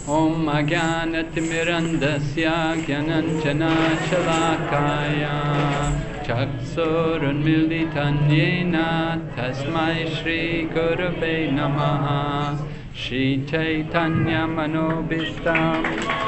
Om Agyanatimirandasya Gyananjanachalakaya Chaksurunmilitan Yena Tasmai Shri Gurave Namaha Shri Chaitanya Manobhistam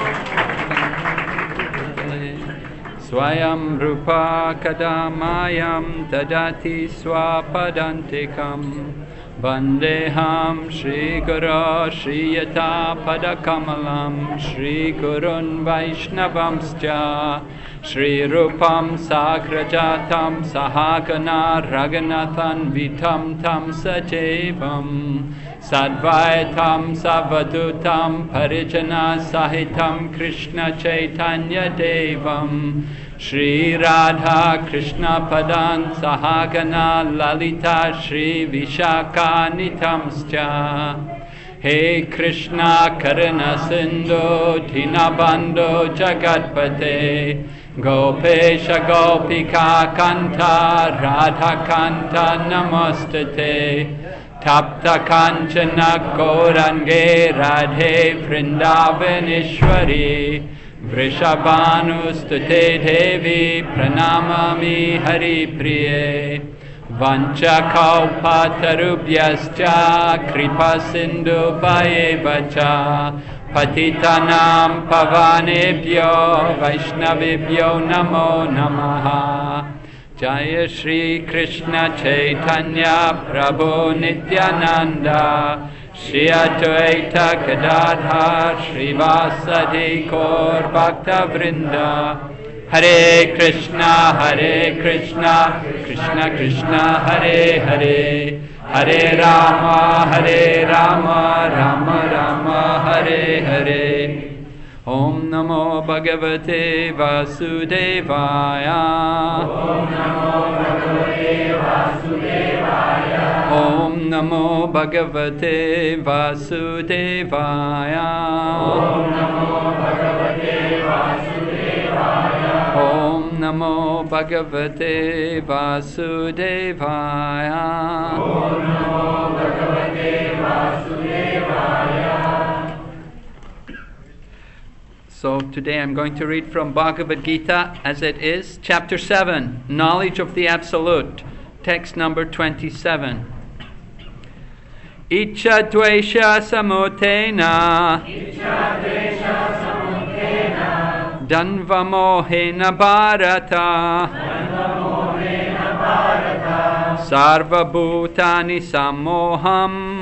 Swayam Rupa Kadamayam Dadati Swapadantikam Vandeham Shri Guru Shri Yata Padakamalam Shri Gurun Vaishnavamscha Shri Rupam Sagrajatam Sahagana Raghunathan Vitam Tam Sajevam Sadvaitam Savadutam Parijana Sahitam Krishna Chaitanya Devam Shri Radha Krishna Padan Sahagana Lalita Shri Vishaka Nitamscha He Krishna Karuna Sindhu Dinabandhu Jagatpate Gopesha Gopika Kanta Radha Kanta Namastate Tapta Kanchana Gaurange Radhe Vrindavaneshwari Vrishabhanustate Devi Pranamami Hari Priye Vancha Kalpatarubhyascha Kripa Sindhu Bhayevacha Patitanam Pavanebhyo Vaishnavibhyo Namo Namaha Jaya Shri Krishna Chaitanya Prabhu Nityananda Shri Advaita Gadadhar Shri Vasadi Gaur Bhakta Vrinda Hare Krishna Krishna Krishna Hare Hare Hare Rama Rama Rama Hare Hare Om Namo Bhagavate Vasudevaya Om Namo Bhagavate Vasudevaya Om Namo Bhagavate Vasudevaya Om Namo Bhagavate Vasudevaya Om Namo Bhagavate Vasudevaya Om Namo Bhagavate Vasudevaya. So today I'm going to read from Bhagavad Gita as it is, chapter 7, Knowledge of the Absolute, text number 27. Icha dvesha samutena Danva mohena bharata Sarva bhutani sammoham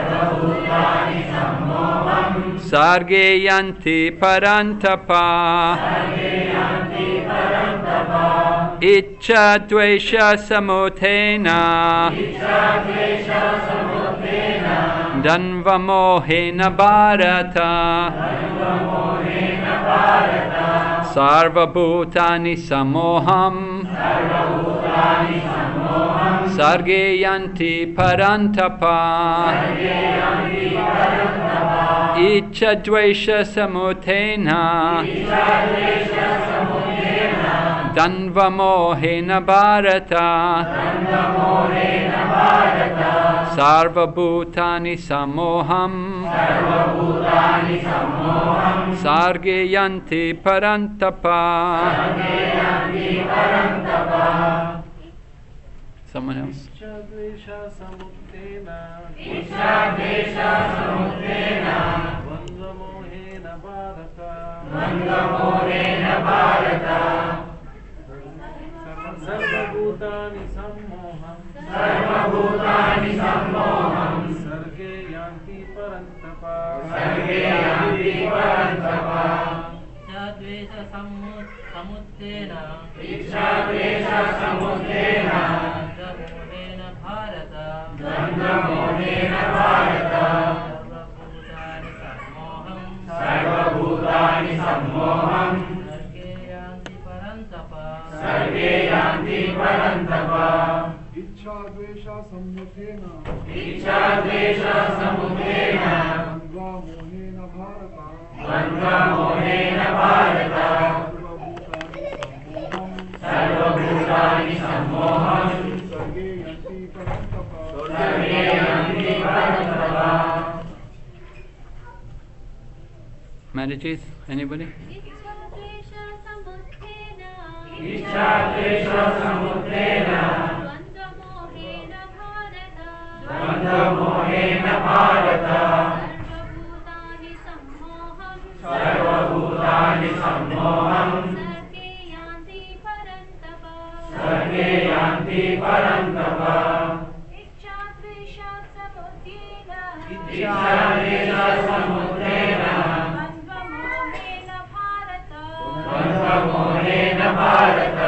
Sarge yanti parantapa Icha dvesha samutena Danva mohena bharata Sarva bhutani sammoham Sarge yanti parantapa Icha dvesha samutena Danva mohena bharata Sarva bhutani sammoham Sarge yanti parantapa. Someone else. Ichadvesha samutena Vandamorena Bharata Sarvabhutani sammoham Sarge yanti parantapa Ichadvesha samutena Vandamorena Bharata Sarvabhutani sammoham Sarge yanti parantapa Ichadvesha samutena Vandamorena Bharata Sarvabhutani sammoham Sarge yanti parantapa Madhujit, anybody? इच्छाद्वेष समुत्थेन द्वन्द्वमोहेन Bharat सर्वभूतानि सम्मोहं सर्गे यान्ति परन्तप इच्छाद्वेष समुत्थेन द्वन्द्वमोहेन भारत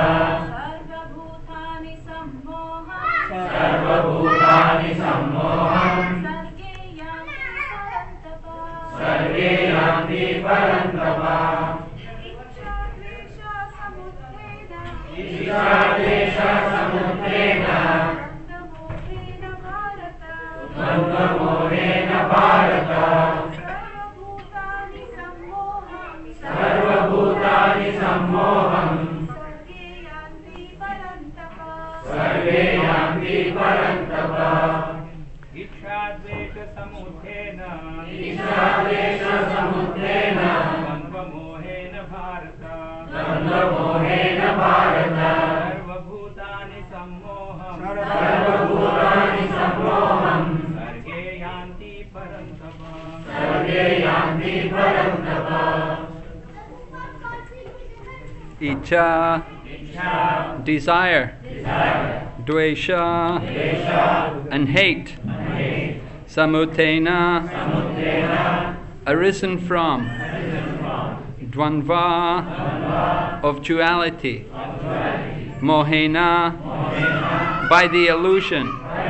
सर्वभूतानि सम्मोहं सर्गे यान्ति परन्तप इच्छाद्वेष समुत्थेन द्वन्द्वमोहेन भारत सर्वभूतानि सम्मोहं सर्गे यान्ति परन्तप इच्छाद्वेष समुत्थेन द्वन्द्वमोहेन भारत सर्वभूतानि सम्मोहं सर्गे यान्ति परन्तप Icha, desire, dvesha, and hate, samutena, arisen from, dvandva, of duality, mohena, by the illusion,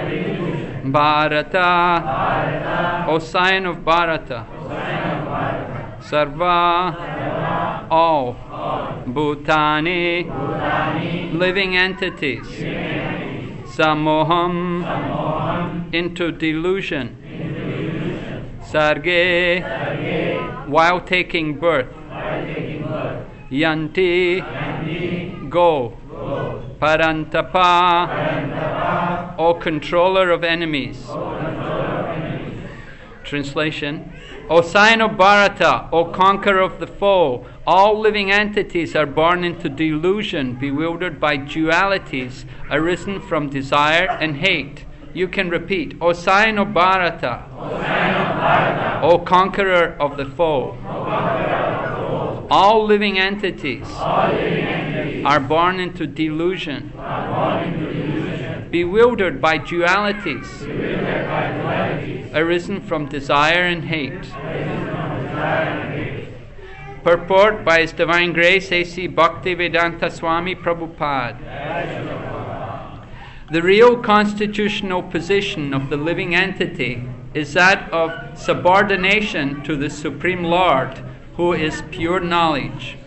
bharata, O sign of Bharata, sarva, all, bhutani, living entities, samoham, into delusion, sarge, while taking birth, yanti, go, parantapa, O controller of enemies. Translation: O sign of Bharata, O conqueror of the foe, all living entities are born into delusion, bewildered by dualities arisen from desire and hate. You can repeat: O sign of Bharata, O conqueror of the foe, all living entities are born into delusion, bewildered by dualities arisen from desire and hate. Purport by His Divine Grace A.C. Bhaktivedanta Swami Prabhupada. The real constitutional position of the living entity is that of subordination to the Supreme Lord, who is pure knowledge.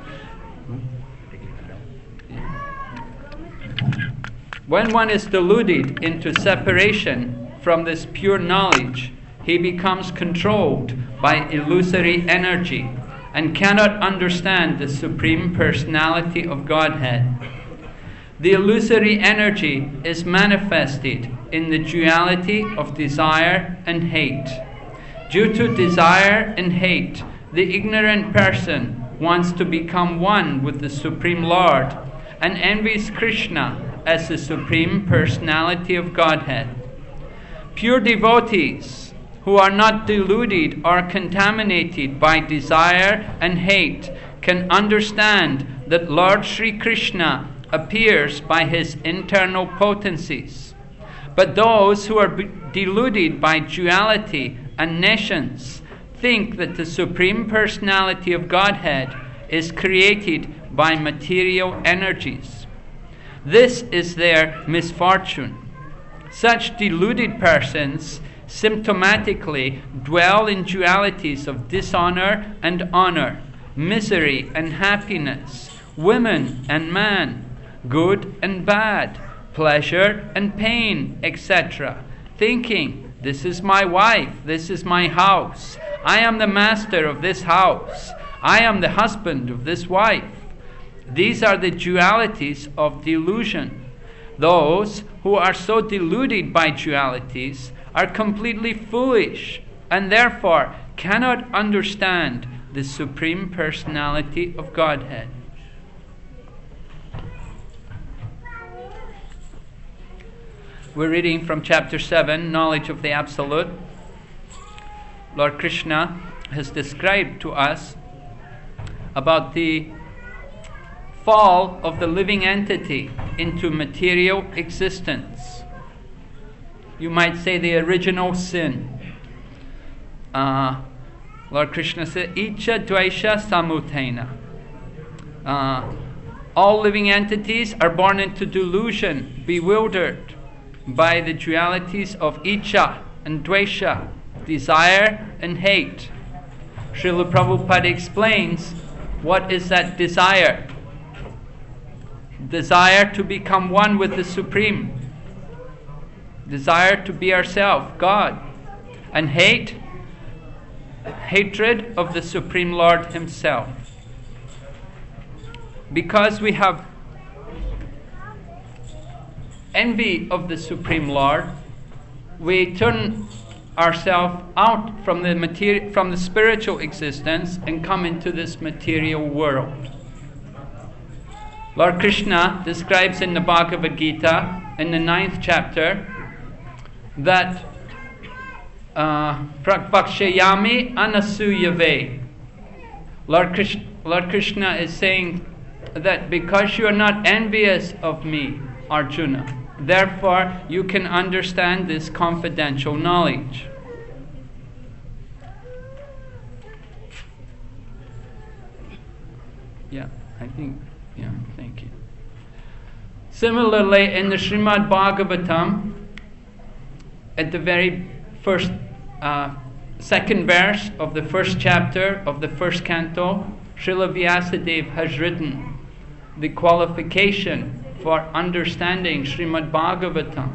When one is deluded into separation from this pure knowledge, he becomes controlled by illusory energy and cannot understand the Supreme Personality of Godhead. The illusory energy is manifested in the duality of desire and hate. Due to desire and hate, the ignorant person wants to become one with the Supreme Lord and envies Krishna as the Supreme Personality of Godhead. Pure devotees who are not deluded or contaminated by desire and hate can understand that Lord Sri Krishna appears by his internal potencies. But those who are deluded by duality and nescience think that the Supreme Personality of Godhead is created by material energies. This is their misfortune. Such deluded persons symptomatically dwell in dualities of dishonor and honor, misery and happiness, women and man, good and bad, pleasure and pain, etc., thinking, this is my wife, this is my house, I am the master of this house, I am the husband of this wife. These are the dualities of delusion. Those who are so deluded by dualities are completely foolish and therefore cannot understand the Supreme Personality of Godhead. We're reading from chapter 7, Knowledge of the Absolute. Lord Krishna has described to us about the fall of the living entity into material existence. You might say the original sin. Lord Krishna said, Icha Dvaisha Samutena. All living entities are born into delusion, bewildered by the dualities of Icha and Dvaisha, desire and hate. Srila Prabhupada explains what is that desire. Desire to become one with the Supreme. Desire to be ourselves, God. And hate, hatred of the Supreme Lord Himself. Because we have envy of the Supreme Lord, we turn ourselves out from the spiritual existence and come into this material world. Lord Krishna describes in the Bhagavad Gita, in the 9th chapter, that Prakvakshayami anasuyave. Lord Krishna is saying that because you are not envious of me, Arjuna, therefore you can understand this confidential knowledge. Thank you. Similarly, in the Srimad Bhagavatam, at the very first, second verse of the first chapter of the first canto, Srila Vyasadeva has written the qualification for understanding Srimad Bhagavatam.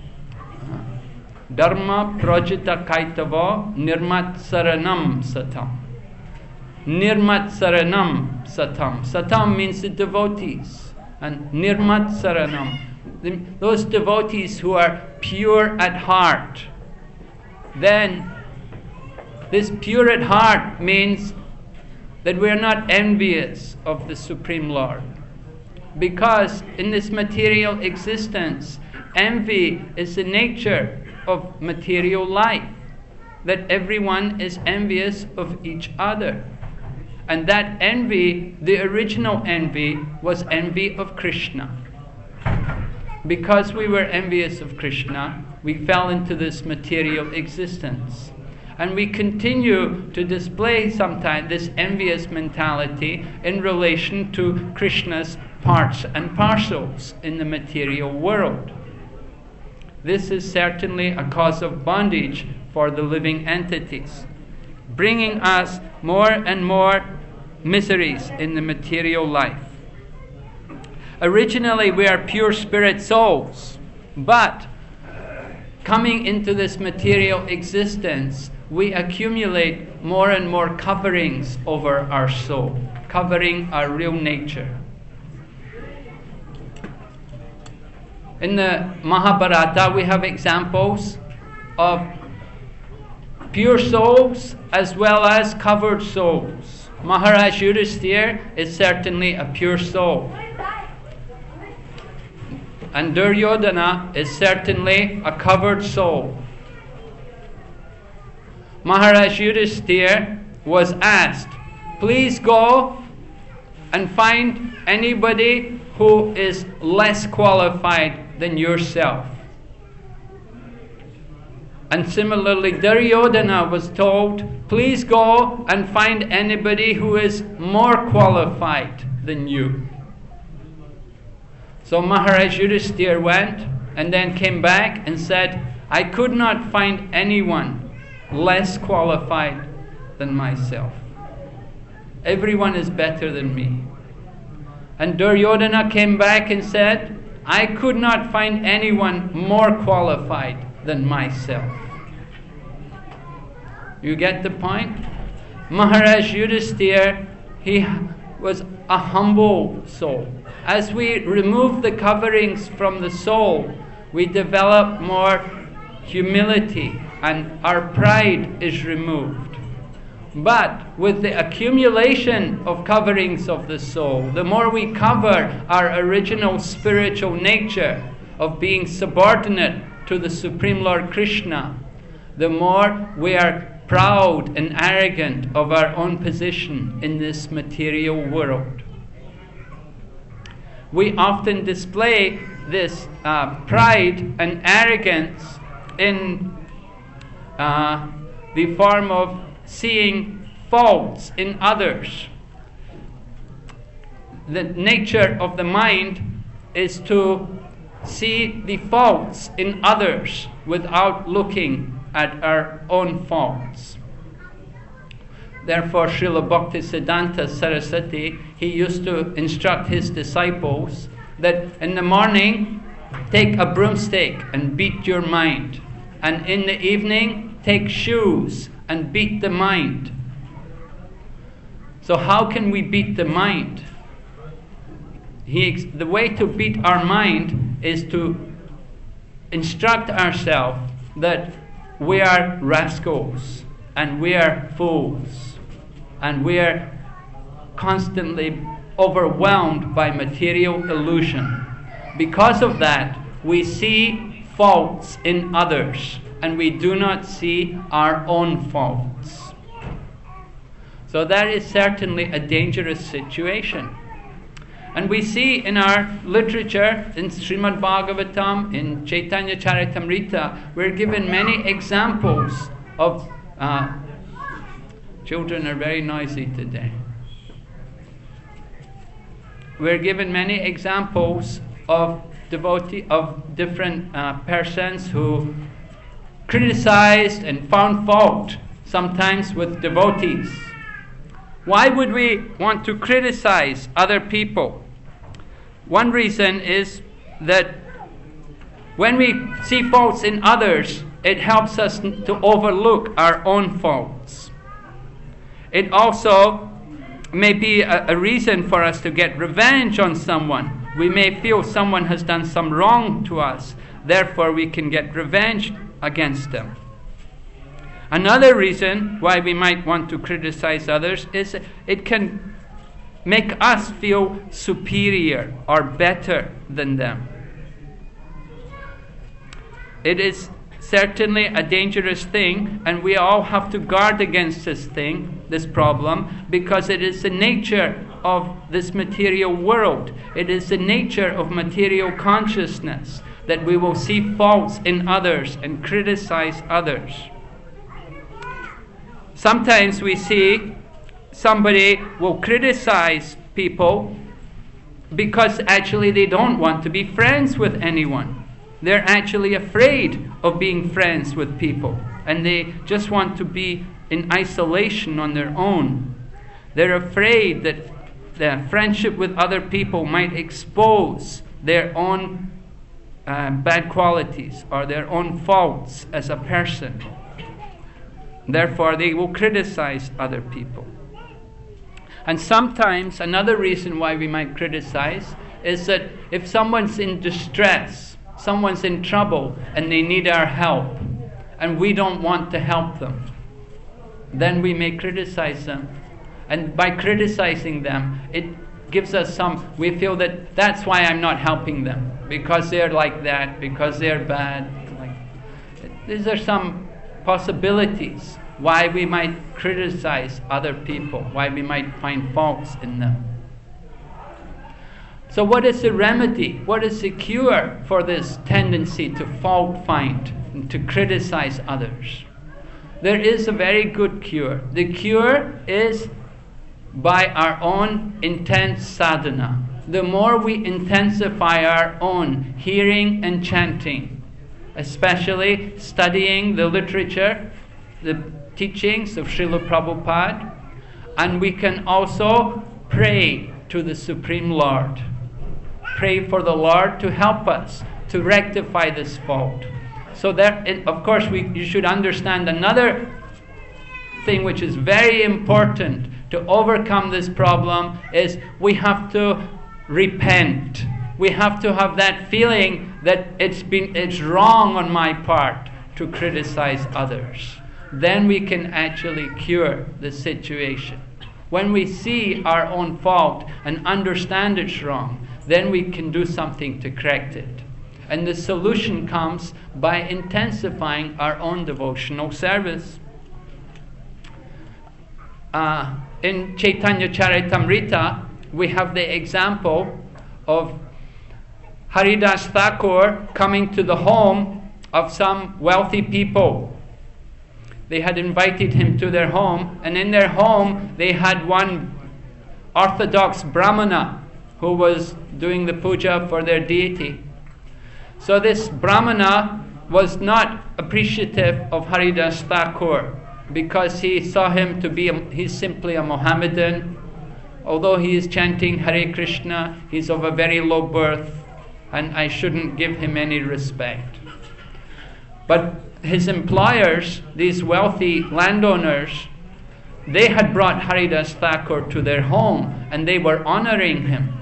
Dharma projita kaitava nirmat saranam satam. Nirmat saranam satam. Satam means the devotees. And nirmat saranam, those devotees who are pure at heart. Then, this pure at heart means that we are not envious of the Supreme Lord. Because in this material existence, envy is the nature of material life. That everyone is envious of each other. And that envy, the original envy, was envy of Krishna. Because we were envious of Krishna, we fell into this material existence. And we continue to display sometimes this envious mentality in relation to Krishna's parts and parcels in the material world. This is certainly a cause of bondage for the living entities, bringing us more and more miseries in the material life. Originally, we are pure spirit souls, but coming into this material existence, we accumulate more and more coverings over our soul, covering our real nature. In the Mahabharata, we have examples of pure souls as well as covered souls. Maharaj Yudhisthira is certainly a pure soul. And Duryodhana is certainly a covered soul. Maharaj Yudhisthira was asked, please go and find anybody who is less qualified than yourself. And similarly, Duryodhana was told, please go and find anybody who is more qualified than you. So Maharaj Yudhisthira went and then came back and said, I could not find anyone less qualified than myself. Everyone is better than me. And Duryodhana came back and said, I could not find anyone more qualified than myself. You get the point? Maharaj Yudhisthira, he was a humble soul. As we remove the coverings from the soul, we develop more humility and our pride is removed. But with the accumulation of coverings of the soul, the more we cover our original spiritual nature of being subordinate to the Supreme Lord Krishna, the more we are proud and arrogant of our own position in this material world. We often display this pride and arrogance in the form of seeing faults in others. The nature of the mind is to see the faults in others without looking at our own faults. Therefore, Srila Bhaktisiddhanta Saraswati, he used to instruct his disciples that in the morning, take a broomstick and beat your mind. And in the evening, take shoes and beat the mind. So how can we beat the mind? The way to beat our mind is to instruct ourselves that we are rascals and we are fools and we are constantly overwhelmed by material illusion. Because of that, we see faults in others and we do not see our own faults. So that is certainly a dangerous situation. And we see in our literature, in Srimad Bhagavatam, in Chaitanya Charitamrita, we're given many examples of... children are very noisy today. We're given many examples of different persons who criticized and found fault, sometimes with devotees. Why would we want to criticize other people? One reason is that when we see faults in others, it helps us to overlook our own faults. It also may be a reason for us to get revenge on someone. We may feel someone has done some wrong to us, therefore we can get revenge against them. Another reason why we might want to criticize others is it can make us feel superior or better than them. It is certainly a dangerous thing, and we all have to guard against this problem, because it is the nature of this material world. It is the nature of material consciousness that we will see faults in others and criticize others. Sometimes we see somebody will criticize people because actually they don't want to be friends with anyone. They're actually afraid of being friends with people, and they just want to be in isolation on their own. They're afraid that the friendship with other people might expose their own bad qualities or their own faults as a person. Therefore, they will criticize other people. And sometimes another reason why we might criticize is that if someone's in distress, someone's in trouble, and they need our help, and we don't want to help them, then we may criticize them. And by criticizing them, it gives us we feel that that's why I'm not helping them, because they're like that, because they're bad. These are some possibilities why we might criticize other people, why we might find faults in them. So what is the remedy? What is the cure for this tendency to fault find and to criticize others? There is a very good cure. The cure is by our own intense sadhana. The more we intensify our own hearing and chanting, especially studying the literature, the teachings of Srila Prabhupada, and we can also pray to the Supreme Lord. Pray for the Lord to help us to rectify this fault. So that, of course, you should understand another thing which is very important to overcome this problem is we have to repent. We have to have that feeling that it's wrong on my part to criticize others. then we can actually cure the situation. When we see our own fault and understand it's wrong, then we can do something to correct it. And the solution comes by intensifying our own devotional service. In Chaitanya Charitamrita, we have the example of Haridas Thakur coming to the home of some wealthy people. They had invited him to their home, and in their home they had one orthodox Brahmana who was doing the puja for their deity. So this Brahmana was not appreciative of Haridas Thakur because he saw him to be, he's simply a Mohammedan. Although he is chanting Hare Krishna, he's of a very low birth, and I shouldn't give him any respect. But his employers, these wealthy landowners, they had brought Haridas Thakur to their home, and they were honoring him.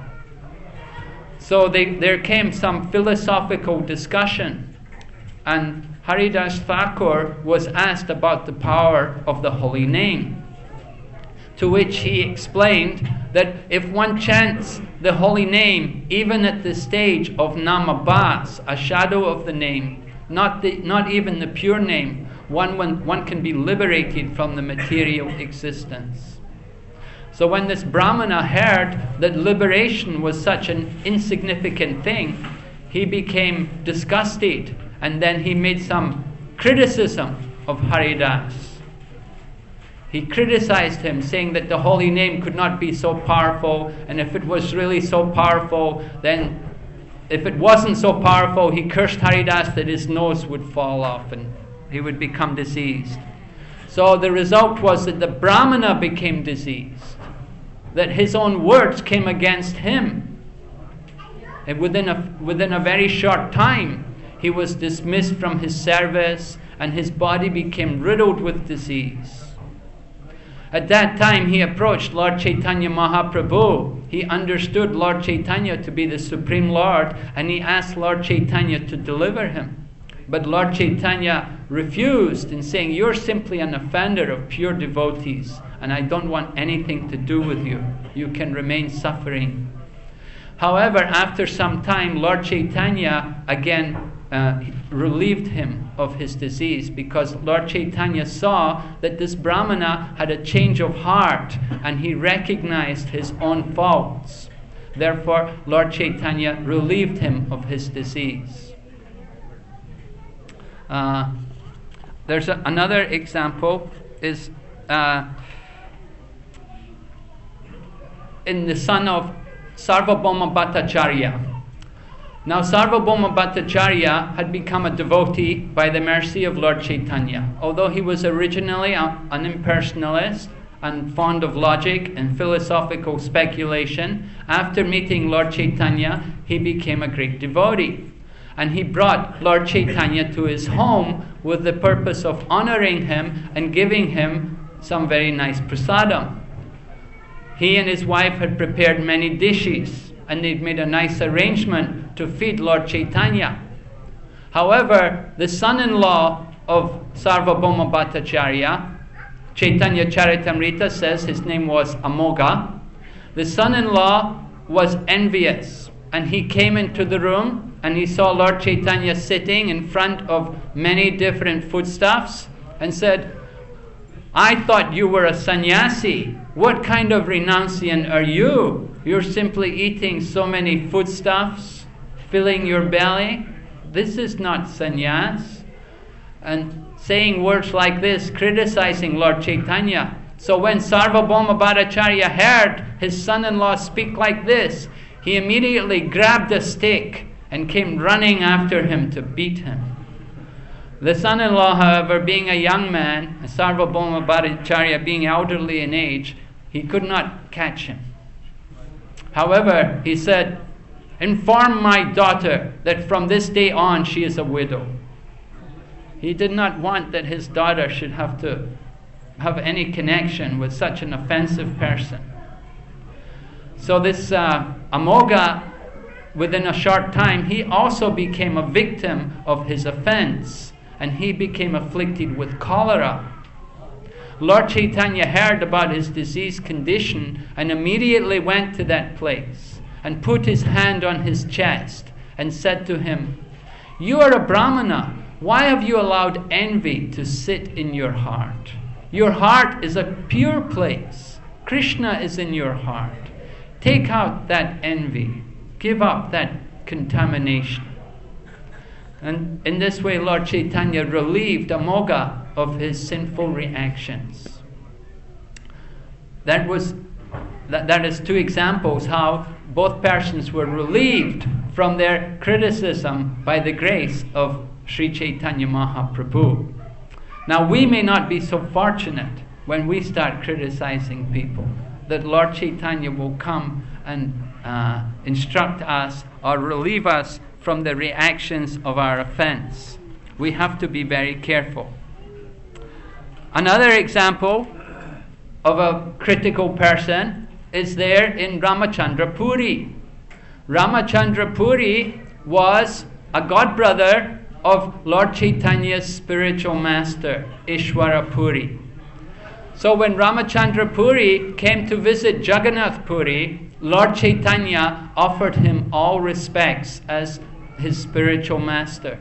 So there came some philosophical discussion, and Haridas Thakur was asked about the power of the holy name, to which he explained that if one chants the holy name, even at the stage of namabhas, a shadow of the name, not even the pure name, one can be liberated from the material existence. So when this Brahmana heard that liberation was such an insignificant thing, he became disgusted, and then he made some criticism of Haridas. He criticized him, saying that the holy name could not be so powerful, and if it was really so powerful, then if it wasn't so powerful, he cursed Haridas that his nose would fall off and he would become diseased. So the result was that the Brahmana became diseased, that his own words came against him. And within a very short time, he was dismissed from his service, and his body became riddled with disease. At that time, he approached Lord Chaitanya Mahaprabhu. He understood Lord Chaitanya to be the Supreme Lord, and he asked Lord Chaitanya to deliver him. But Lord Chaitanya refused, in saying, "You're simply an offender of pure devotees, and I don't want anything to do with you. You can remain suffering." However, after some time, Lord Chaitanya again relieved him of his disease, because Lord Chaitanya saw that this Brahmana had a change of heart and he recognized his own faults. Therefore, Lord Chaitanya relieved him of his disease. There's another example is in the son of Sarvabhauma Bhattacharya. Now Sarvabhauma Bhattacharya had become a devotee by the mercy of Lord Chaitanya. Although he was originally an impersonalist and fond of logic and philosophical speculation, after meeting Lord Chaitanya, he became a great devotee. And he brought Lord Chaitanya to his home with the purpose of honoring him and giving him some very nice prasadam. He and his wife had prepared many dishes, and they'd made a nice arrangement to feed Lord Chaitanya. However, the son-in-law of Sarvabhauma Bhattacharya, Chaitanya Charitamrita says his name was Amoga. The son-in-law was envious, and he came into the room and he saw Lord Chaitanya sitting in front of many different foodstuffs and said, "I thought you were a sannyasi. What kind of renunciant are you? You're simply eating so many foodstuffs, filling your belly. This is not sannyas." And saying words like this, criticizing Lord Chaitanya. So when Sarvabhauma Bhattacharya heard his son-in-law speak like this, he immediately grabbed a stick and came running after him to beat him. The son-in-law, however, being a young man, Sarvabhauma Bhattacharya being elderly in age, he could not catch him. However, he said, "Inform my daughter that from this day on she is a widow." He did not want that his daughter should have to have any connection with such an offensive person. So this Amoga, within a short time, he also became a victim of his offense, and he became afflicted with cholera. Lord Chaitanya heard about his diseased condition and immediately went to that place and put his hand on his chest and said to him, "You are a Brahmana. Why have you allowed envy to sit in your heart? Your heart is a pure place. Krishna is in your heart. Take out that envy. Give up that contamination." And in this way, Lord Chaitanya relieved Amoga of his sinful reactions. That is two examples how both persons were relieved from their criticism by the grace of Sri Chaitanya Mahaprabhu. Now, we may not be so fortunate when we start criticizing people that Lord Chaitanya will come and instruct us or relieve us from the reactions of our offense. We have to be very careful. Another example of a critical person is there in Ramachandra Puri. Ramachandra Puri was a godbrother of Lord Chaitanya's spiritual master, Ishwara Puri. So when Ramachandra Puri came to visit Jagannath Puri, Lord Chaitanya offered him all respects as his spiritual master.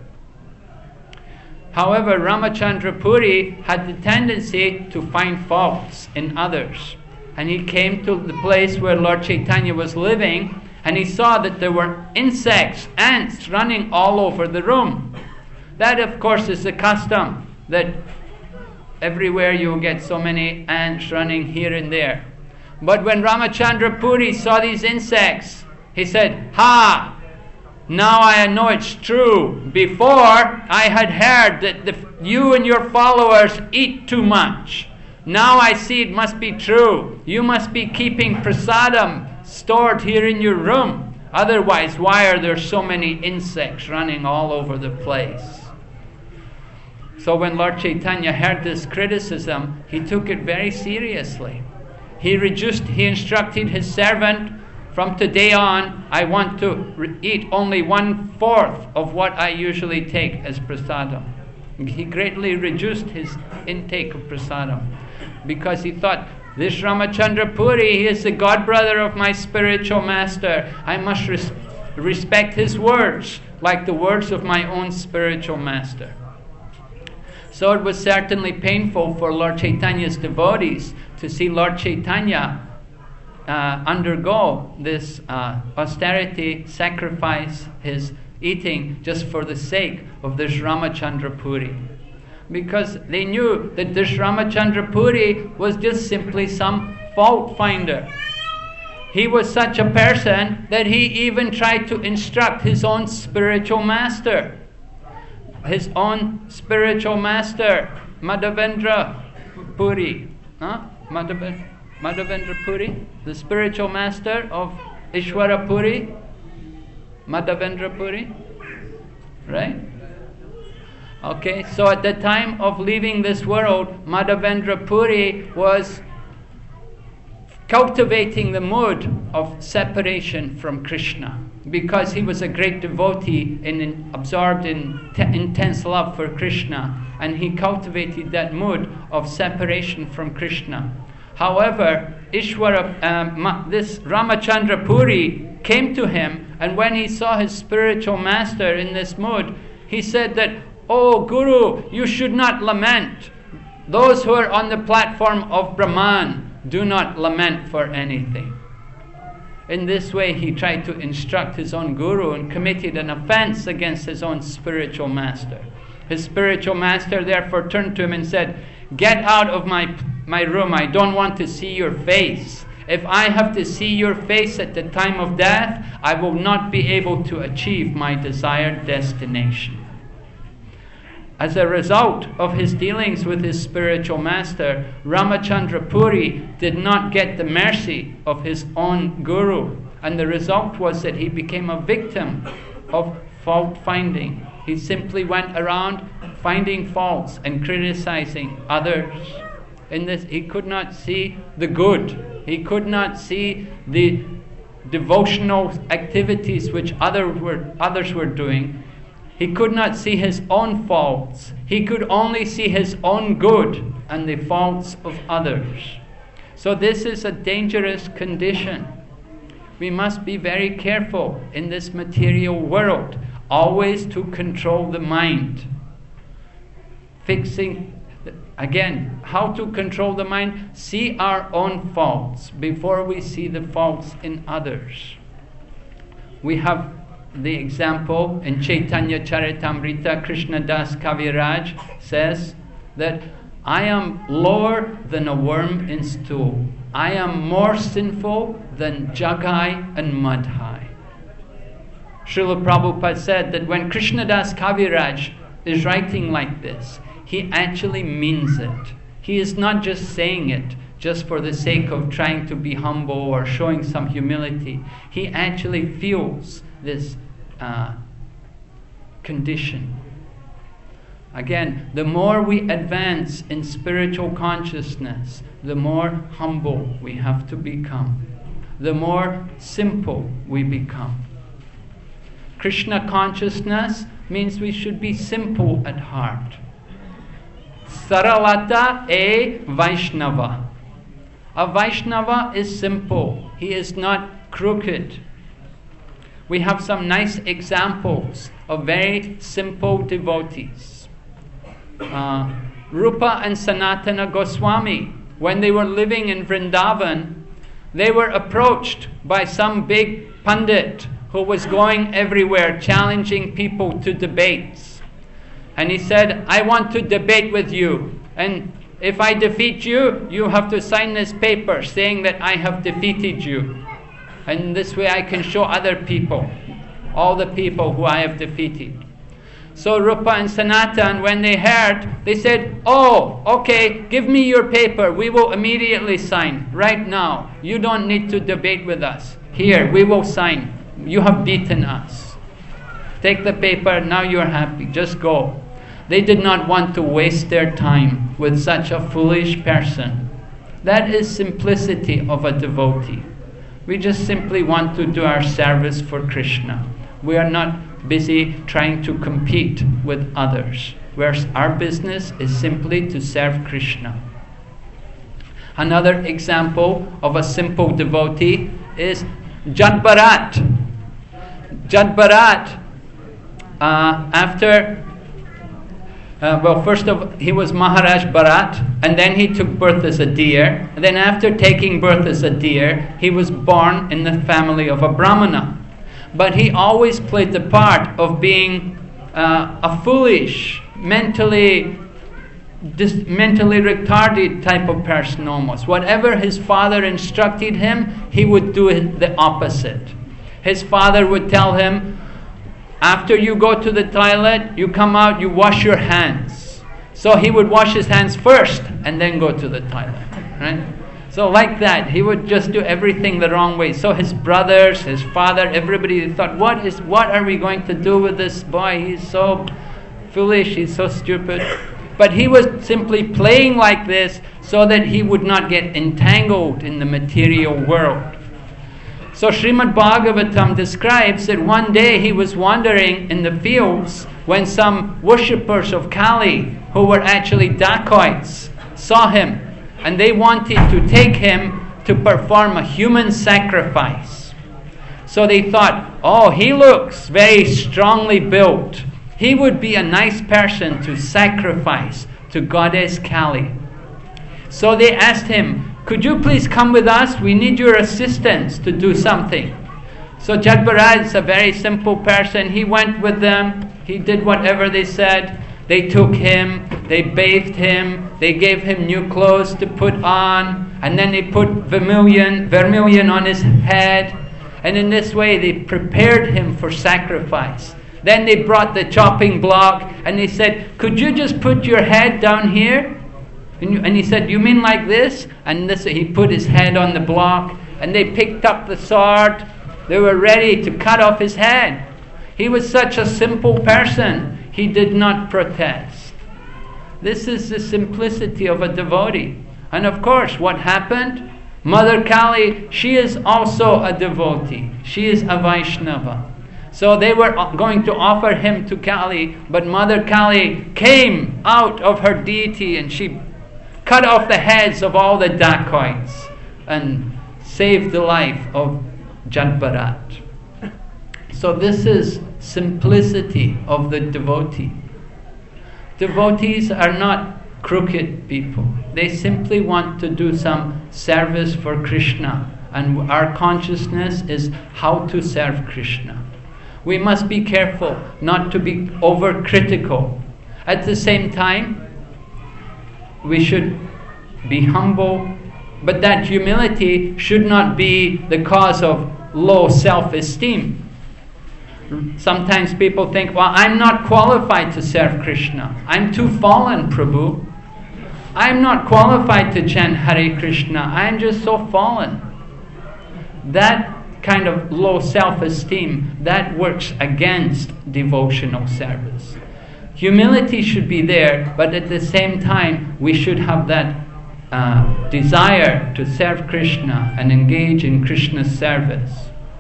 However, Ramachandra Puri had the tendency to find faults in others. And he came to the place where Lord Chaitanya was living, and he saw that there were insects, ants running all over the room. That, of course, is the custom, that everywhere you get so many ants running here and there. But when Ramachandra Puri saw these insects, he said, "Ha! Now I know it's true. Before, I had heard that you and your followers eat too much. Now I see it must be true. You must be keeping prasadam stored here in your room. Otherwise, why are there so many insects running all over the place?" So when Lord Chaitanya heard this criticism, he took it very seriously. He instructed his servant, "From today on, I want to eat only 1/4 of what I usually take as prasadam." He greatly reduced his intake of prasadam because he thought, "This Ramachandra Puri, he is the godbrother of my spiritual master. I must respect his words like the words of my own spiritual master." So it was certainly painful for Lord Chaitanya's devotees to see Lord Chaitanya undergo this austerity, sacrifice his eating just for the sake of this Ramachandra Puri. Because they knew that this Ramachandra Puri was just simply some fault finder. He was such a person that he even tried to instruct his own spiritual master. His own spiritual master, Madhavendra Puri. Madhavendra Puri, the spiritual master of Ishwara Puri. Madhavendra Puri. Right? Okay, so at the time of leaving this world, Madhavendra Puri was cultivating the mood of separation from Krishna, because he was a great devotee and absorbed in intense love for Krishna, and he cultivated that mood of separation from Krishna. However, this Ramachandra Puri came to him, and when he saw his spiritual master in this mood, he said that, "Oh Guru, you should not lament. Those who are on the platform of Brahman do not lament for anything." In this way, he tried to instruct his own guru and committed an offense against his own spiritual master. His spiritual master therefore turned to him and said, "Get out of my room. I don't want to see your face. If I have to see your face at the time of death, I will not be able to achieve my desired destination." As a result of his dealings with his spiritual master, Ramachandra Puri did not get the mercy of his own guru. And the result was that he became a victim of fault finding. He simply went around finding faults and criticizing others. In this, he could not see the good. He could not see the devotional activities which others were doing. He could not see his own faults. He could only see his own good. and the faults of others. So this is a dangerous condition. We must be very careful in this material world, always to control the mind. Again, how to control the mind? See our own faults before we see the faults in others. We have the example in Chaitanya Charitamrita. Krishnadas Kaviraj says that I am lower than a worm in stool. I am more sinful than Jagai and Madhai. Srila Prabhupada said that when Krishnadas Kaviraj is writing like this, he actually means it. He is not just saying it just for the sake of trying to be humble or showing some humility. He actually feels this condition. Again, the more we advance in spiritual consciousness, the more humble we have to become, the more simple we become. Krishna consciousness means we should be simple at heart. Saralata e Vaishnava. A Vaishnava is simple. He is not crooked. We have some nice examples of very simple devotees. Rupa and Sanatana Goswami, when they were living in Vrindavan, they were approached by some big Pandit who was going everywhere challenging people to debates. And he said, I want to debate with you. And if I defeat you, you have to sign this paper saying that I have defeated you. And this way I can show other people, all the people who I have defeated. So Rupa and Sanatan, when they heard, they said, oh, okay, give me your paper. We will immediately sign right now. You don't need to debate with us. Here, we will sign. You have beaten us. Take the paper, now you're happy. Just go. They did not want to waste their time with such a foolish person. That is simplicity of a devotee. We just simply want to do our service for Krishna. We are not busy trying to compete with others, whereas our business is simply to serve Krishna. Another example of a simple devotee is Jad Bharat. Jad Bharat, first of all, he was Maharaj Bharat, and then he took birth as a deer. And then after taking birth as a deer, he was born in the family of a Brahmana. But he always played the part of being a foolish, mentally retarded type of person almost. Whatever his father instructed him, he would do the opposite. His father would tell him, after you go to the toilet, you come out, you wash your hands. So he would wash his hands first and then go to the toilet. Right? So like that, he would just do everything the wrong way. So his brothers, his father, everybody thought, what are we going to do with this boy? He's so foolish, he's so stupid. But he was simply playing like this so that he would not get entangled in the material world. So Srimad Bhagavatam describes that one day he was wandering in the fields when some worshippers of Kali, who were actually dacoits, saw him. And they wanted to take him to perform a human sacrifice. So they thought, oh, he looks very strongly built. He would be a nice person to sacrifice to Goddess Kali. So they asked him, could you please come with us? We need your assistance to do something. So Jad Bharat is a very simple person. He went with them. He did whatever they said. They took him, they bathed him, they gave him new clothes to put on, and then they put vermilion on his head. And in this way they prepared him for sacrifice. Then they brought the chopping block and they said, could you just put your head down here? And he said, you mean like this? And he put his head on the block, and they picked up the sword. They were ready to cut off his head. He was such a simple person. He did not protest. This is the simplicity of a devotee. And of course, what happened? Mother Kali, she is also a devotee. She is a Vaishnava. So they were going to offer him to Kali, but Mother Kali came out of her deity and she cut off the heads of all the dacoits and saved the life of Jadbharat. So this is simplicity of the devotee. Devotees are not crooked people. They simply want to do some service for Krishna, and our consciousness is how to serve Krishna. We must be careful not to be overcritical. At the same time, we should be humble, but that humility should not be the cause of low self-esteem. Sometimes people think, well, I'm not qualified to serve Krishna. I'm too fallen, Prabhu. I'm not qualified to chant Hare Krishna. I'm just so fallen. That kind of low self-esteem, that works against devotional service. Humility should be there, but at the same time, we should have that desire to serve Krishna and engage in Krishna's service.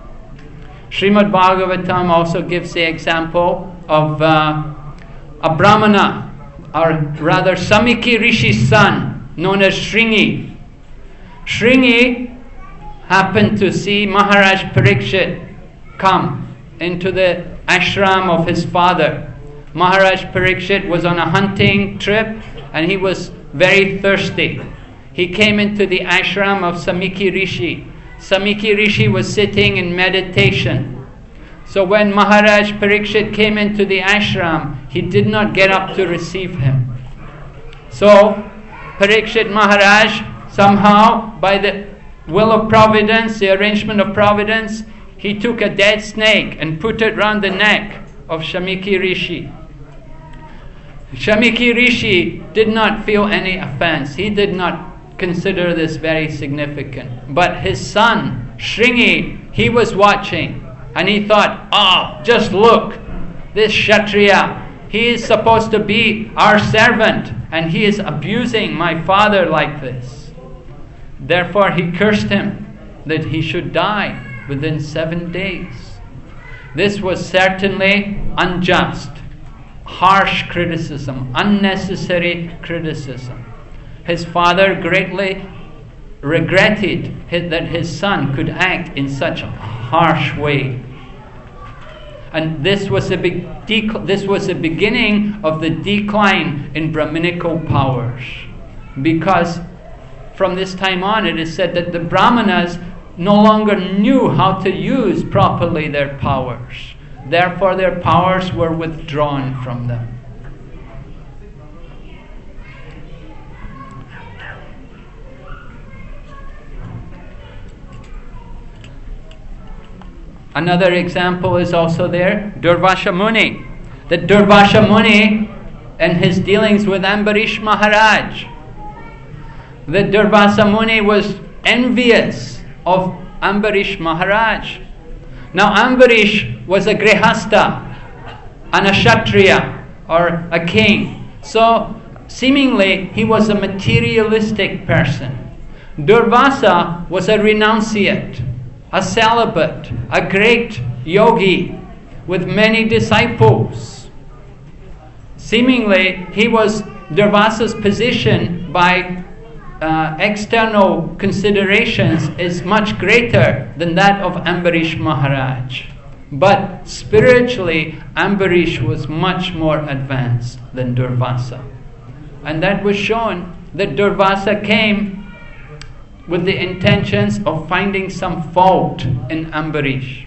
Srimad Bhagavatam also gives the example of a Brahmana, or rather Samiki Rishi's son, known as Shringi. Shringi happened to see Maharaj Parikshit come into the ashram of his father. Maharaj Parikshit was on a hunting trip and he was very thirsty. He came into the ashram of Samiki Rishi. Samiki Rishi was sitting in meditation. So when Maharaj Parikshit came into the ashram, he did not get up to receive him. So Parikshit Maharaj, somehow, by the will of Providence, the arrangement of Providence, he took a dead snake and put it round the neck of Shamiki Rishi. Shamiki Rishi did not feel any offense. He did not consider this very significant. But his son, Shringi, he was watching. And he thought, just look, this Kshatriya, he is supposed to be our servant, and he is abusing my father like this. Therefore he cursed him that he should die within 7 days. This was certainly unjust, harsh criticism, unnecessary criticism. His father greatly regretted that his son could act in such a harsh way. And this was the beginning of the decline in Brahminical powers. Because from this time on it is said that the Brahmanas no longer knew how to use properly their powers. Therefore their powers were withdrawn from them. Another example is also there, Durvasha Muni. That Durvasha Muni and his dealings with Ambarish Maharaj. That Durvasa Muni was envious of Ambarish Maharaj. Now Ambarish was a grihasta, an kshatriya, or a king. So seemingly he was a materialistic person. Durvasa was a renunciate, a celibate, a great yogi with many disciples. Seemingly, he was Durvasa's position by external considerations is much greater than that of Ambarish Maharaj. But spiritually, Ambarish was much more advanced than Durvasa. And that was shown that Durvasa came with the intentions of finding some fault in Ambarish.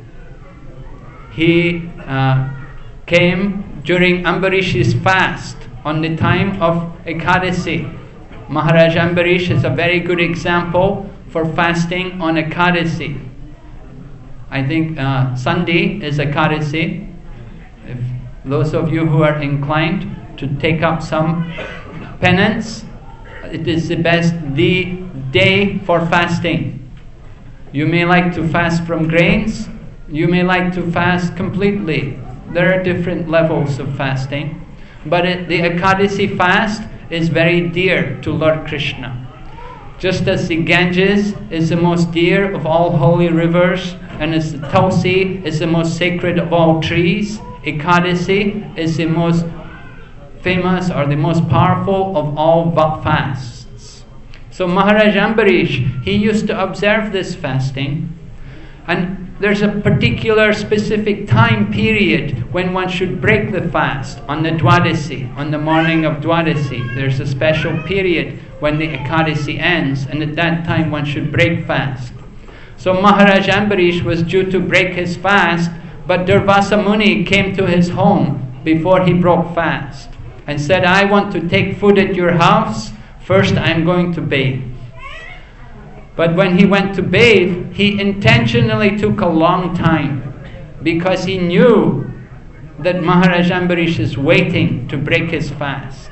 He came during Ambarish's fast on the time of Ekadasi. Maharaj Ambarish is a very good example for fasting on Ekadasi. I think Sunday is Ekadasi. If those of you who are inclined to take up some penance, it is the best day for fasting. You may like to fast from grains. You may like to fast completely. There are different levels of fasting. But the Ekadasi fast is very dear to Lord Krishna. Just as the Ganges is the most dear of all holy rivers, and as the Tulsi is the most sacred of all trees, Ekadasi is the most famous or the most powerful of all fasts. So Maharaj Ambarish, he used to observe this fasting, and there's a particular specific time period when one should break the fast. On the Dwadasi, on the morning of Dwadasi, there's a special period when the Ekadasi ends, and at that time one should break fast. So Maharaj Ambarish was due to break his fast, but Durvasa Muni came to his home before he broke fast and said, I want to take food at your house. First I'm going to bathe. But when he went to bathe, he intentionally took a long time because he knew that Maharaj Ambarish is waiting to break his fast.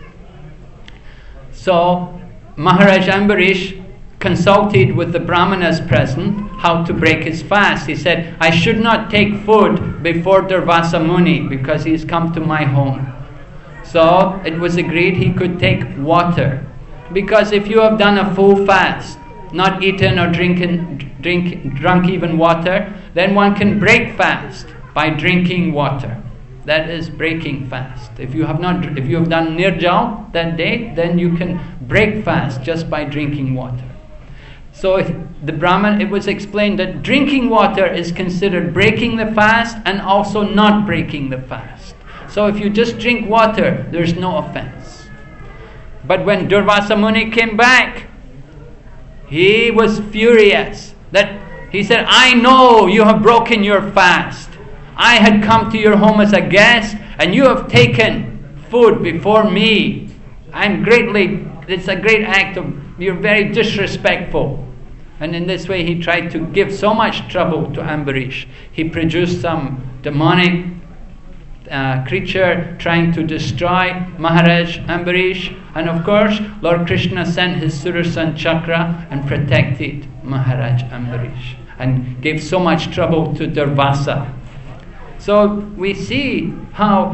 So Maharaj Ambarish consulted with the Brahmanas present how to break his fast. He said, I should not take food before Durvasa Muni because he's come to my home. So it was agreed he could take water. Because if you have done a full fast, not eaten or drunk even water, then one can break fast by drinking water. That is breaking fast. If you have done nirjal that day, then you can break fast just by drinking water. So it was explained that drinking water is considered breaking the fast and also not breaking the fast. So if you just drink water, there's no offense. But when Durvasa Muni came back, he was furious. He said, I know you have broken your fast. I had come to your home as a guest and you have taken food before me. It's a great act you're very disrespectful. And in this way he tried to give so much trouble to Ambarish. He produced some demonic creature trying to destroy Maharaj Ambarish. And of course, Lord Krishna sent his Sudarshan Chakra and protected Maharaj Ambarish and gave so much trouble to Durvasa. So we see how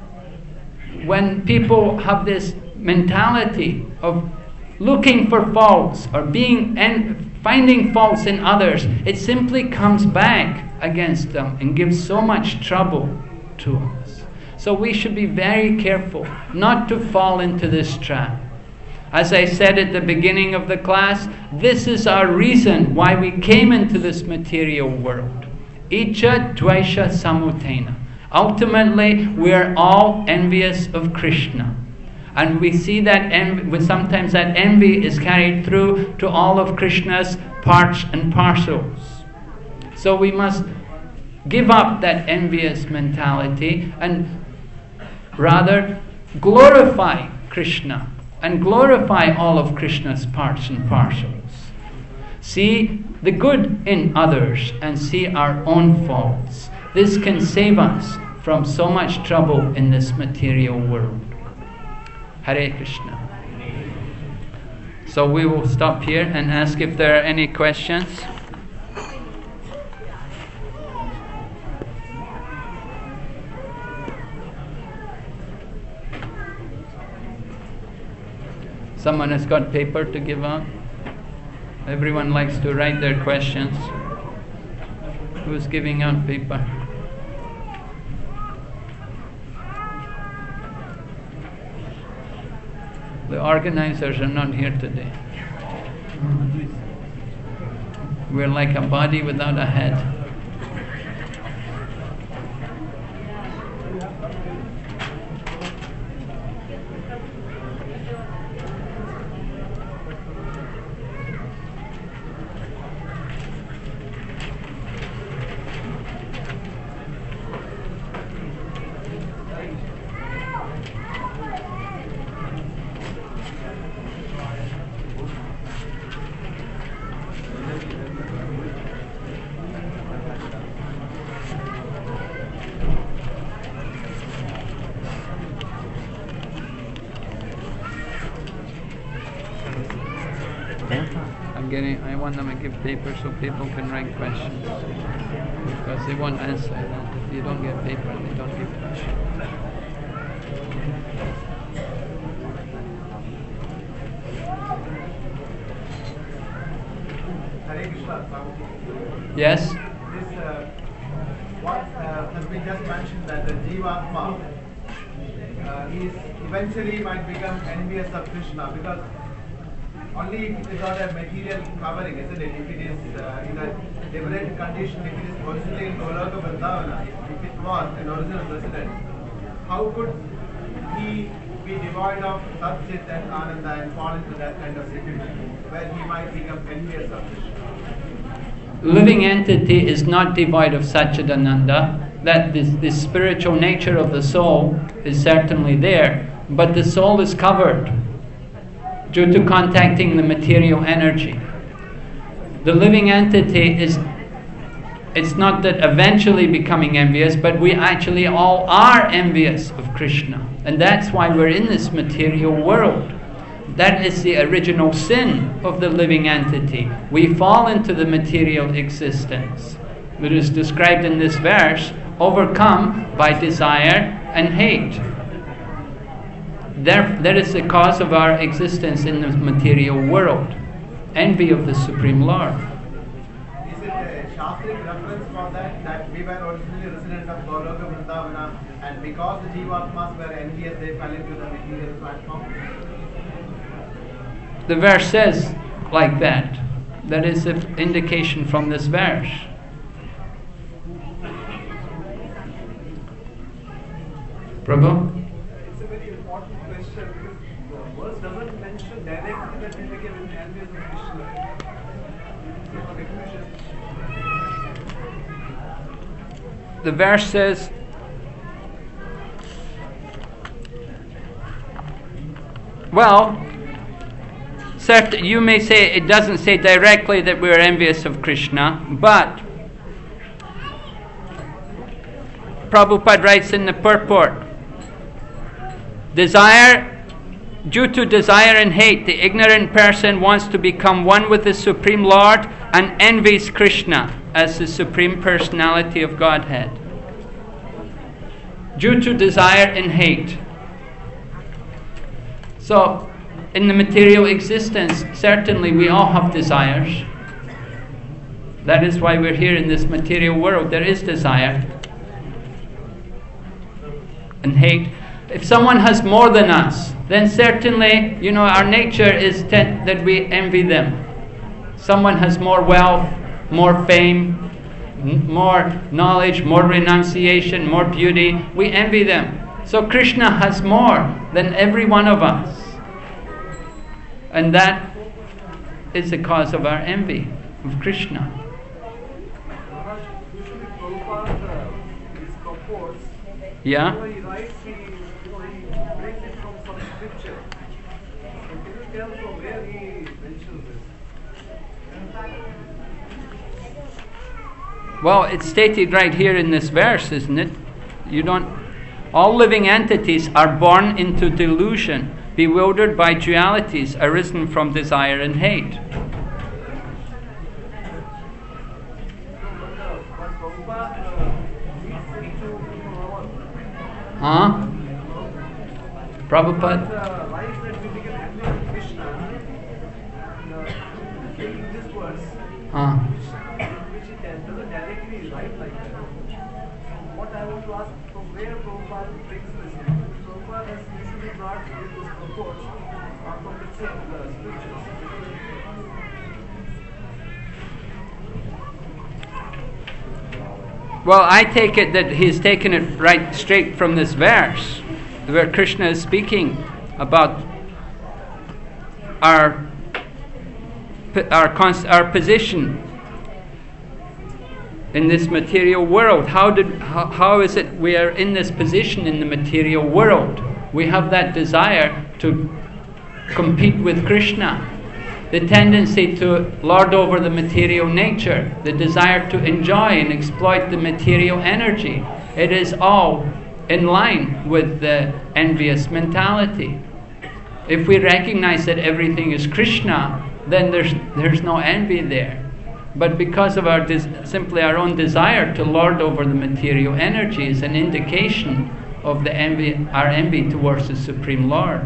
when people have this mentality of looking for faults or finding faults in others, it simply comes back against them and gives so much trouble to us. So we should be very careful not to fall into this trap. As I said at the beginning of the class, this is our reason why we came into this material world. Icha dvaisha samutena. Ultimately, we are all envious of Krishna. And we see that sometimes that envy is carried through to all of Krishna's parts and parcels. So we must give up that envious mentality and rather glorify Krishna and glorify all of Krishna's parts and parcels. See the good in others and see our own faults. This can save us from so much trouble in this material world. Hare Krishna. So we will stop here and ask if there are any questions. Someone has got paper to give out? Everyone likes to write their questions. Who's giving out paper? The organizers are not here today. We're like a body without a head. I want them to give paper so people can write questions, because they won't answer that. If you don't get paper, they don't give questions. Yes? What has been just mentioned that the Jivatma he eventually might become envious of Krishna, because only if it is not a material covering, isn't it? If it is in a liberated condition, if it is originally in Goloka Vrindavana, if it was an original resident, how could he be devoid of Satchit and Ananda and fall into that kind of situation where he might become envious of Krishna? Living entity is not devoid of Satchidananda. That this spiritual nature of the soul is certainly there, but the soul is covered due to contacting the material energy. The living entity it's not that eventually becoming envious, but we actually all are envious of Krishna. And that's why we're in this material world. That is the original sin of the living entity. We fall into the material existence. It is described in this verse, overcome by desire and hate. That is the cause of our existence in the material world. Envy of the Supreme Lord. Is it a Shastric reference for that we were originally resident of Goloka Vrindavana, and because the Jivatmas were envious, they fell into the material platform? The verse says like that. That is an indication from this verse. Prabhu? It's a very important question, because the verse doesn't mention directly that we became envious of Krishna. The verse says, well, you may say it doesn't say directly that we are envious of Krishna, but Prabhupada writes in the purport, due to desire and hate, the ignorant person wants to become one with the Supreme Lord and envies Krishna as the Supreme Personality of Godhead. Due to desire and hate. So, in the material existence, certainly we all have desires. That is why we're here in this material world. There is desire and hate. If someone has more than us, then certainly, our nature is that we envy them. Someone has more wealth, more fame, more knowledge, more renunciation, more beauty. We envy them. So Krishna has more than every one of us. And that is the cause of our envy of Krishna. Usually Prabhupada, his comforts, Yeah? he writes, he brings it from some scripture. So can you tell from where he mentions this? Well, it's stated right here in this verse, isn't it? All living entities are born into delusion, bewildered by dualities arisen from desire and hate. Huh? Prabhupada? The life that we become envious of Krishna, in this verse, which it doesn't directly write like that. What I want to ask, from where Prabhupada brings this in? Prabhupada has usually brought this purport from the scriptures. Well, I take it that he's taken it right straight from this verse, where Krishna is speaking about our position in this material world. How is it we are in this position in the material world? We have that desire to compete with Krishna, the tendency to lord over the material nature, the desire to enjoy and exploit the material energy. It is all in line with the envious mentality. If we recognize that everything is Krishna, then there's no envy there. But because of simply our own desire to lord over the material energy is an indication of our envy towards the Supreme Lord.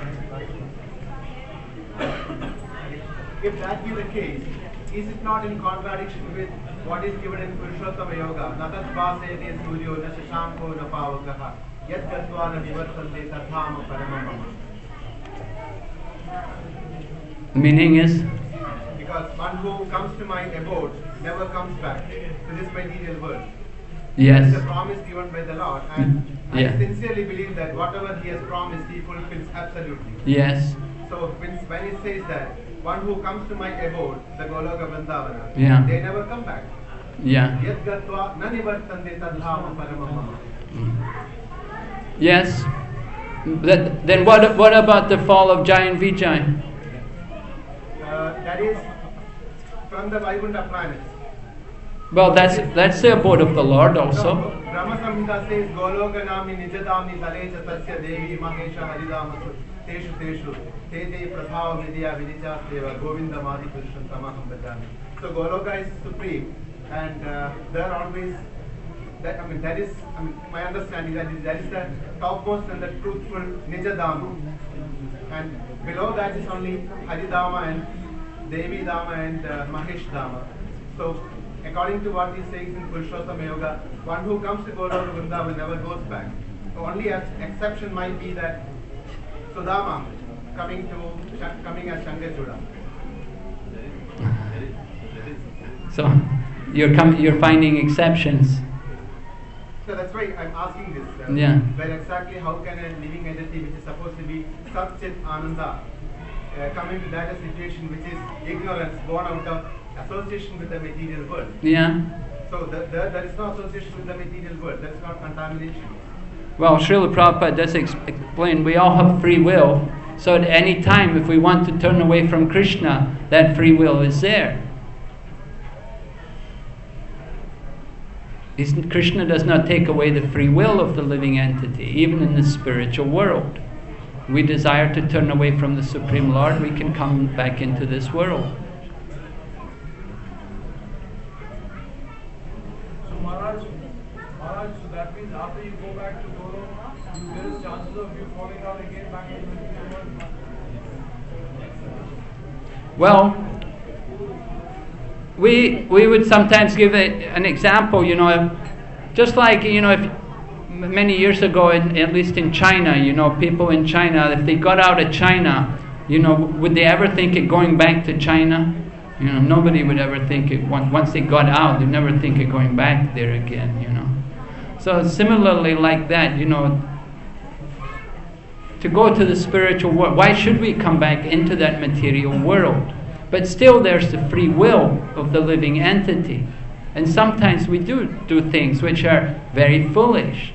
If that be the case, is it not in contradiction with what is given in Purushottama Yoga? Natat vasete suryo na shashanko na pavakaha. Yat gatva na nivartante tatham paramam. Meaning is? Because one who comes to my abode never comes back to this material world. Yes. It's a promise given by the Lord, and Yeah. I sincerely believe that whatever He has promised, He fulfills absolutely. Yes. So when it says that one who comes to my abode, the Goloka Vrindavana, Yeah. they never come back. Yeah. Yat gatva na nivartante tadhama paramam. Yes. Then what about the fall of Jai and Vijay? That is from the Vaikuntha planets. Well, that's the abode of the Lord also. No, Brahma Samhita says Goloka nami nijadami talecha tasya devi mahesha haridamasu teshu teshu te te prabhava vidya vidicha deva govinda madi purusham tamaham bhajami. So Goloka is supreme, and there always that is my understanding that is the topmost and the truthful Nijadama, and below that is only Haridama and Devi Dama and Mahesh Dama. So according to what he says in Purushottama Yoga, one who comes to Goloka Vrindavan never goes back. The only exception might be that Sudama coming as Shangachuda. So you're finding exceptions. So that's why I'm asking this. Yeah. Where exactly how can a living entity which is supposed to be Sat-Chit Ananda come into that a situation which is ignorance born out of association with the material world? Yeah. So there is no association with the material world. That's not contamination. Well, Srila Prabhupada does explain we all have free will. So at any time, if we want to turn away from Krishna, that free will is there. Krishna does not take away the free will of the living entity, even in the spiritual world. We desire to turn away from the Supreme Lord, we can come back into this world. So Maharaj, so that means after you go back to Goloka, there is chances of you falling down again back into the material world? Well, we would sometimes give an example, just like, if many years ago, at least in China, people in China, if they got out of China, would they ever think of going back to China? Nobody would ever think it. Once they got out, they'd never think of going back there again, So similarly like that, to go to the spiritual world, why should we come back into that material world? But still there's the free will of the living entity. And sometimes we do things which are very foolish.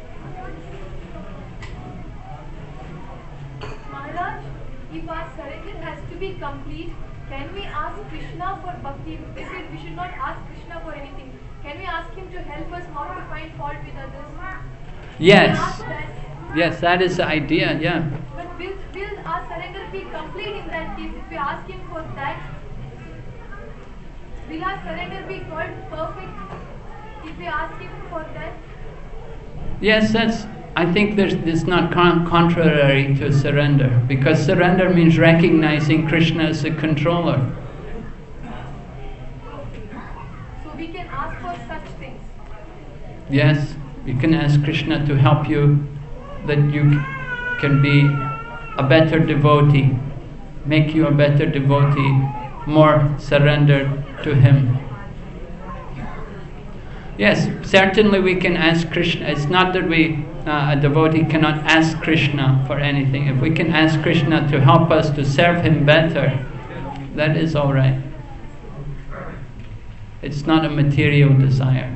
Maharaj, if our surrender has to be complete, can we ask Krishna for bhakti? They said we should not ask Krishna for anything. Can we ask him to help us not to find fault with others? Yes. Yes, that is the idea, yeah. But will our surrender be complete in that case if we ask him for that? Will our surrender be called perfect if we ask him for that? Yes, I think it's not contrary to surrender, because surrender means recognizing Krishna as the controller. So we can ask for such things. Yes, you can ask Krishna to help you, that you can be a better devotee, make you a better devotee, more surrendered to Him. Yes, certainly we can ask Krishna. It's not that a devotee cannot ask Krishna for anything. If we can ask Krishna to help us to serve Him better, that is all right. It's not a material desire.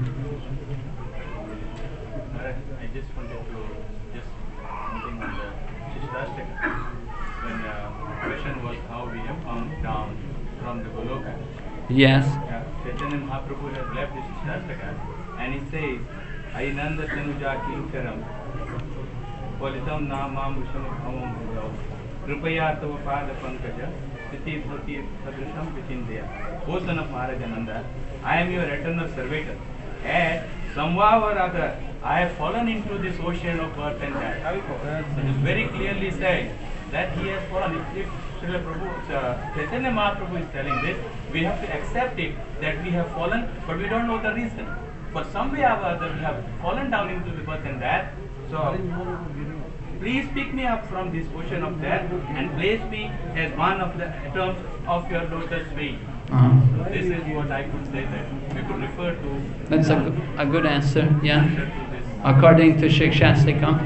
I just wanted to something on the Shishtashtaka. When the question was how we have come down from the Goloka. Yes. Chaitanya Mahaprabhu has left the Shishtashtaka and he says, Ainanda Tanuja Kinkaram Politam Namam Vishamakhamam Bhudao Krupaya Tava Pada Pankaja Siti Dhoti Sadrisham Vichindya. O son of Maharajananda, I am your eternal servitor. And somehow or other, I have fallen into this ocean of birth and death. It is very clearly said that he has fallen. If Srila Prabhu, Chaitanya Mahaprabhu is telling this, we have to accept it that we have fallen, but we don't know the reason. For some way or other, we have fallen down into the birth and death. So, please pick me up from this ocean of death and place me as one of the atoms of your lotus feet. This is what I could say that we could refer to. That's a good answer, yeah. answer to this. According to Shikshastikam,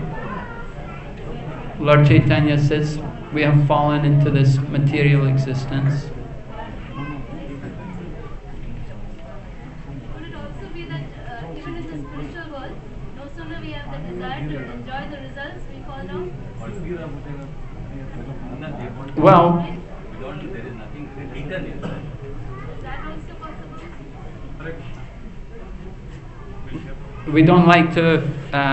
Lord Chaitanya says we have fallen into this material existence. Could it also be that even in the spiritual world, no sooner we have the desire to enjoy the results, we fall down? Well, We don't, there is nothing written in that. Is that also possible? we don't like to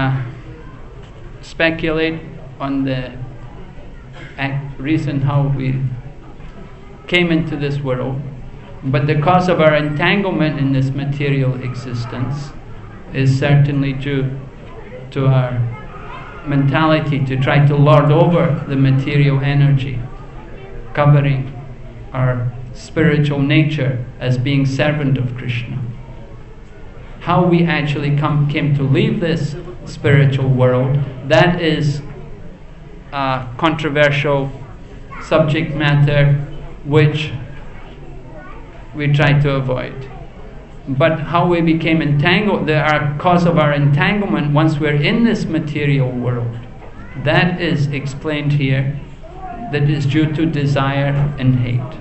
speculate on the reason how we came into this world, but the cause of our entanglement in this material existence is certainly due to our mentality to try to lord over the material energy, covering our spiritual nature as being servant of Krishna. How we actually came to leave this spiritual world, that is a controversial subject matter which we try to avoid. But how we became entangled, our cause of our entanglement once we're in this material world, that is explained here, that is due to desire and hate.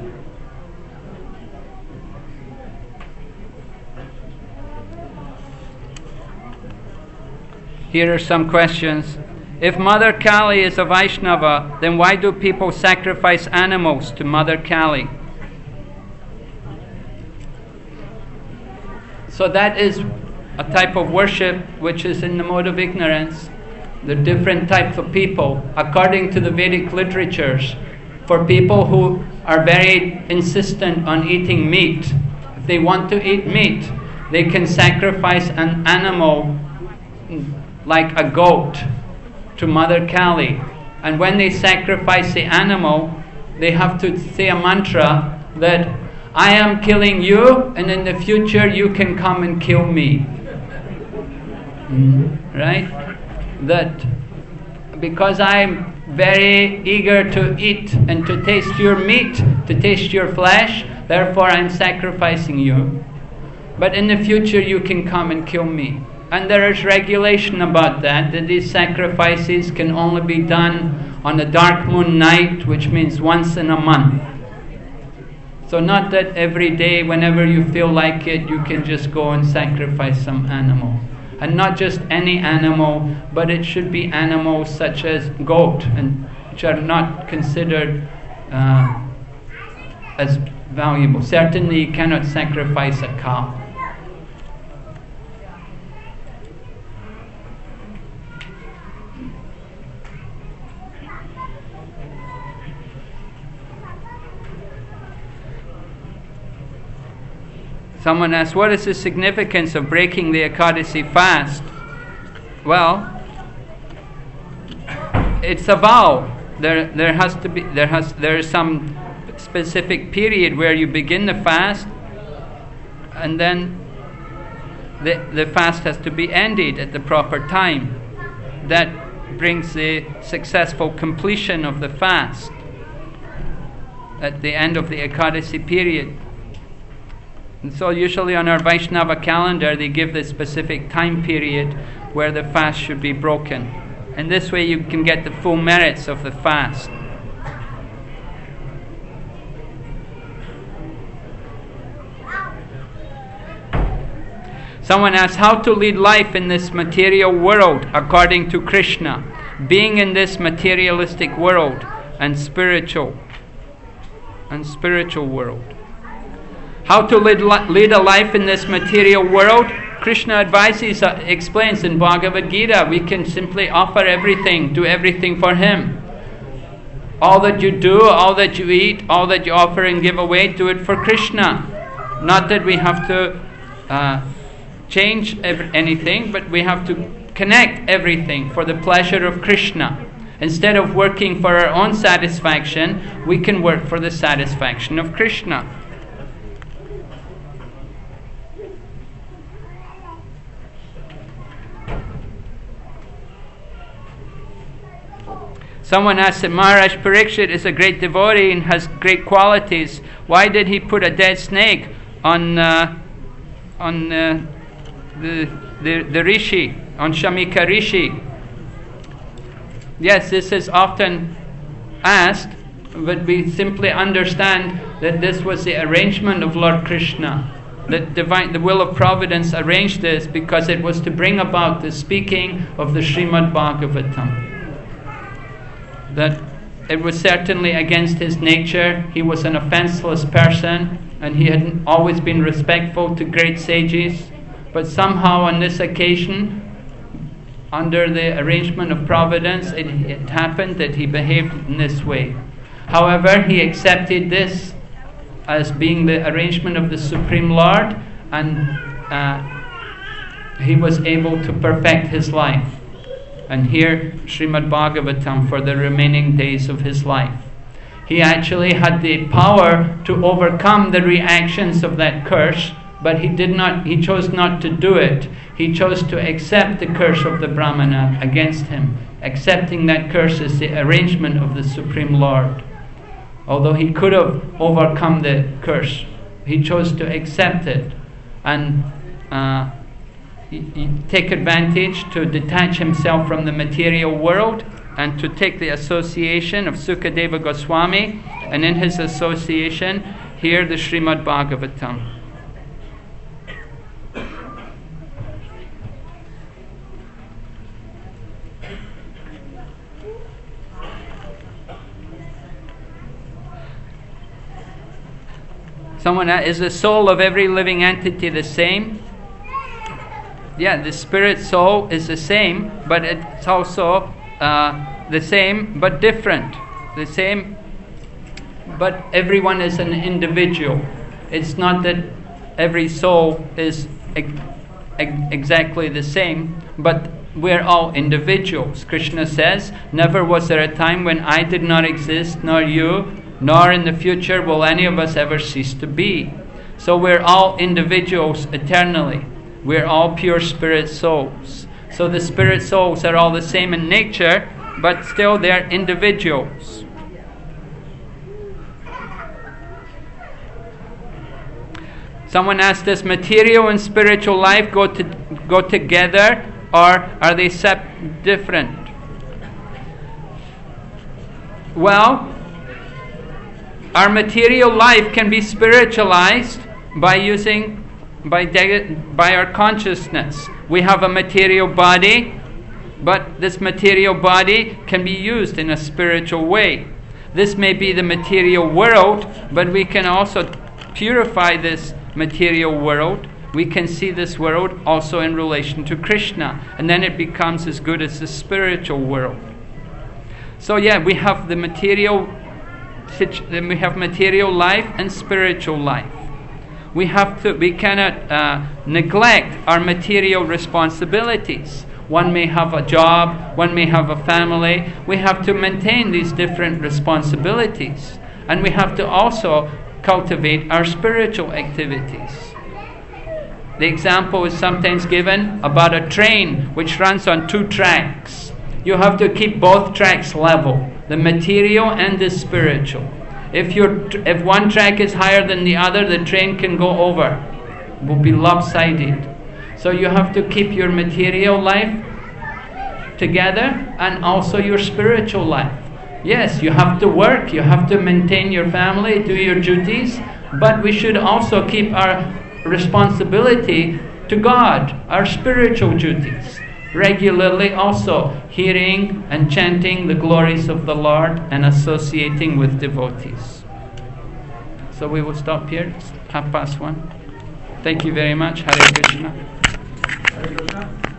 Here are some questions. If Mother Kali is a Vaishnava, then why do people sacrifice animals to Mother Kali? So that is a type of worship which is in the mode of ignorance. The different types of people, according to the Vedic literatures, for people who are very insistent on eating meat, if they want to eat meat, they can sacrifice an animal like a goat to Mother Kali. And when they sacrifice the animal, they have to say a mantra that I am killing you, and in the future you can come and kill me. Right? That because I'm very eager to eat and to taste your meat, to taste your flesh, therefore I'm sacrificing you. But in the future you can come and kill me. And there is regulation about that these sacrifices can only be done on a dark moon night, which means once in a month. So not that every day, whenever you feel like it, you can just go and sacrifice some animal. And not just any animal, but it should be animals such as goat, and which are not considered as valuable. Certainly you cannot sacrifice a cow. Someone asks, what is the significance of breaking the Ekadasi fast? Well, it's a vow. There is some specific period where you begin the fast, and then the fast has to be ended at the proper time. That brings the successful completion of the fast at the end of the Ekadasi period. And so usually on our Vaishnava calendar they give this specific time period where the fast should be broken. And this way you can get the full merits of the fast. Someone asks how to lead life in this material world according to Krishna, being in this materialistic world and spiritual world. How to lead a life in this material world? Krishna advises, explains in Bhagavad Gita, we can simply offer everything, do everything for Him. All that you do, all that you eat, all that you offer and give away, do it for Krishna. Not that we have to change anything, but we have to connect everything for the pleasure of Krishna. Instead of working for our own satisfaction, we can work for the satisfaction of Krishna. Someone asked that Maharaj Parikshit is a great devotee and has great qualities. Why did he put a dead snake on the rishi, on Shamika Rishi? Yes, this is often asked, but we simply understand that this was the arrangement of Lord Krishna. That the will of providence arranged this because it was to bring about the speaking of the Srimad Bhagavatam. That it was certainly against his nature. He was an offenseless person and he had always been respectful to great sages. But somehow on this occasion, under the arrangement of providence, it happened that he behaved in this way. However, he accepted this as being the arrangement of the Supreme Lord, and he was able to perfect his life and hear Srimad Bhagavatam for the remaining days of his life. He actually had the power to overcome the reactions of that curse, but he chose not to do it. He chose to accept the curse of the Brahmana against him, accepting that curse as the arrangement of the Supreme Lord. Although he could have overcome the curse, he chose to accept it and take advantage to detach himself from the material world and to take the association of Sukadeva Goswami, and in his association hear the Srimad Bhagavatam. Someone asked, is the soul of every living entity the same? Yeah, the spirit soul is the same, but it's also the same but different. The same, but everyone is an individual. It's not that every soul is exactly the same, but we're all individuals. Krishna says, never was there a time when I did not exist, nor you, nor in the future will any of us ever cease to be. So we're all individuals eternally. We're all pure spirit souls. So the spirit souls are all the same in nature, but still they're individuals. Someone asked, does material and spiritual life go together, or are they different? Well, our material life can be spiritualized by our consciousness. We have a material body, but this material body can be used in a spiritual way. This may be the material world, but we can also purify this material world. We can see this world also in relation to Krishna, and then it becomes as good as the spiritual world. So yeah, we have the material life and spiritual life. We cannot neglect our material responsibilities. One may have a job, one may have a family. We have to maintain these different responsibilities, and we have to also cultivate our spiritual activities. The example is sometimes given about a train which runs on 2 tracks. You have to keep both tracks level, the material and the spiritual. If one track is higher than the other, the train can go over. It will be lopsided. So you have to keep your material life together and also your spiritual life. Yes, you have to work, you have to maintain your family, do your duties, but we should also keep our responsibility to God, our spiritual duties. Regularly also hearing and chanting the glories of the Lord and associating with devotees. So we will stop here. It's 1:30. Thank you very much. Hare Krishna. Hare Krishna.